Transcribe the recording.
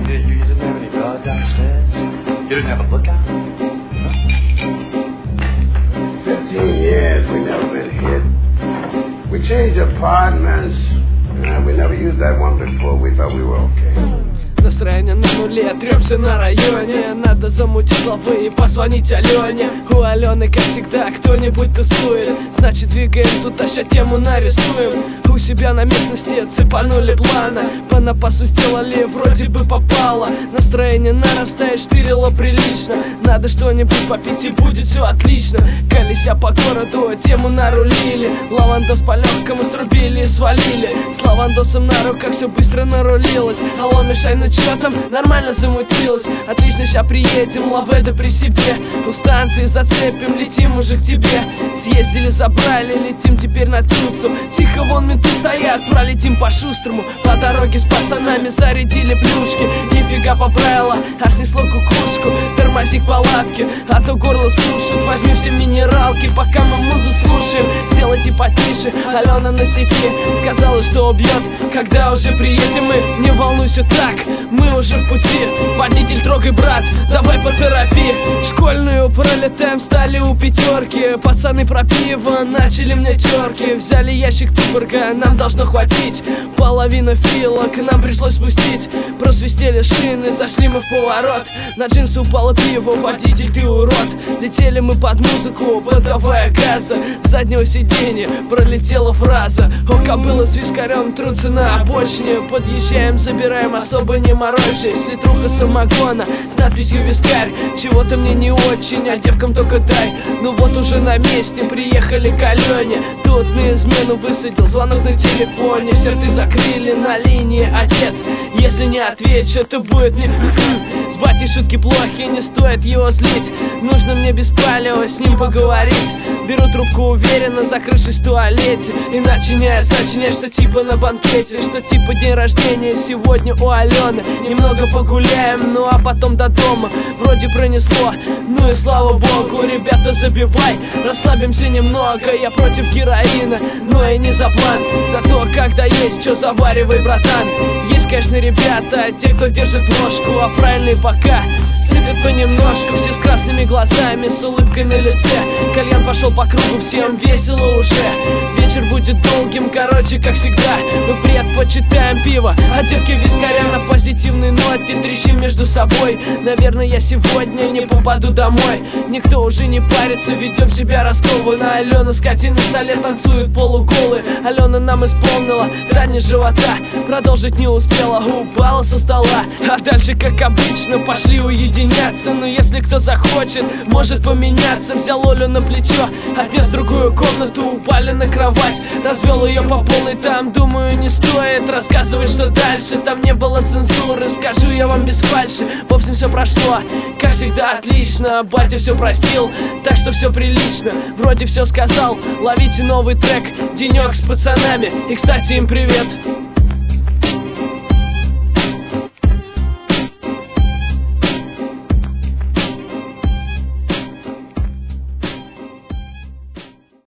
You didn't have any guard downstairs? You didn't have a lookout? 15 years we never been hit. We changed apartments. We never used that one before. We thought we were okay. Настроение на нуле, трёмся на районе. Надо замутить лавы и позвонить Алене. У Алены, как всегда, кто-нибудь тусует. Значит, двигаем тут, а ща тему нарисуем. У себя на местности цепанули плана. По напасу сделали, вроде бы попало. Настроение нарастает, штырило прилично. Надо что-нибудь попить и будет все отлично. Колеся по городу, тему нарулили. Лавандос по-легкому срубили и свалили. С лавандосом на руках все быстро нарулилось. Алло, мешай, ну чё там? Нормально замутилось. Отлично, ща приедем, лаведа при себе. У станции зацепим, летим уже к тебе. Съездили, забрали, летим теперь на тусу. Тихо, вон менты стоят, пролетим по-шустрому. По дороге с пацанами зарядили плюшки. Нифига по правилам, аж снесло кукушку. Тормози к палатке, а то горло сушит. Возьми все минералки, пока мы музу слушаем. Сделайте потише, Алена на сети. Сказала, что убьет, когда уже приедем мы. Не волнуйся так, мы уже в пути. Водитель, трогай, брат, давай поторопи. Школьную пролетаем, стали у пятерки. Пацаны про пиво начали мне терки. Взяли ящик Туборга, нам должно хватить. Половина фила к нам пришлось спустить. Просвистели шины, зашли мы в поворот. На джинсы упало пиво, водитель, ты урод. Летели мы под музыку, подавая газа. С заднего сиденья пролетела фраза: о, кобыла с вискарем трутся на обочине. Подъезжаем, забираем, особо не морочись. Литруха самогона с надписью «Вискарь». Чего-то мне не очень, а девкам только дай. Ну вот уже на месте, приехали к Алене. Тут на измену высадил звонок на телефоне. Все рты закрыли на линии, отец. Если не отвечу, то будет мне с батей шутки плохи, не стоит его злить. Нужно мне без палева с ним поговорить. Беру трубку уверенно, закрывшись в туалете. И начиняю сочинять, что типа на банкете. Что типа день рождения сегодня у Алены. Немного погуляем, ну а потом до дома. Вроде пронесло, ну и слава богу. Ребята, забивай, расслабимся немного. Я против героина, но и не за план. Зато когда есть, что заваривай, братан. Есть, конечно, ребята, те, кто держит ложку, а правильные пока сыпят понемножку. Все с красными глазами, с улыбкой на лице. Кальян пошел по кругу, всем весело уже. Вечер будет долгим, короче, как всегда. Мы предпочитаем пиво, а девки вискаря на позитивной ноте трещим между собой. Наверное, я сегодня не попаду домой. Никто уже не парится, ведем себя раскованно. Алена скотина на столе танцует полуголы. Алена нам исполнила танец живота. Продолжить не успела, упала со стола. А дальше, как обычно, пошли уединяться. Но если кто захочет, может поменяться. Взял Олю на плечо, отнес в другую комнату, упали на кровать. Развел ее по полной, там, думаю, не стоит рассказывать, что дальше. Там не было цензуры, скажу я вам без фальши. В общем, все прошло, как всегда, отлично. Батя все простил, так что все прилично. Вроде все сказал, ловите новый трек, денек с пацанами. И, кстати, им привет.